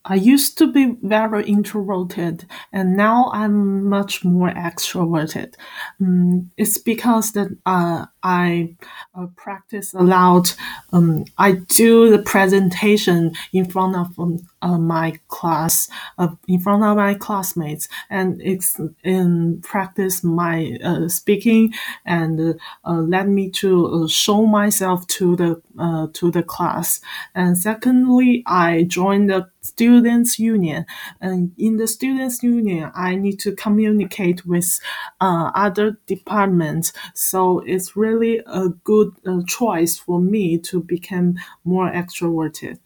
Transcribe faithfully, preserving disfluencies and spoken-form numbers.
I used to be very introverted, and now I'm much more extroverted. Um, it's because that uh, I uh, practice a lot. Um, I do the presentation in front of um, uh, my class, uh, in front of my classmates, and it's in practice my uh, speaking and uh, uh, let me to uh, show myself to the uh, to the class. And secondly, I joined the students union, and in the students union I need to communicate with uh, other departments, so it's really a good uh, choice for me to become more extroverted.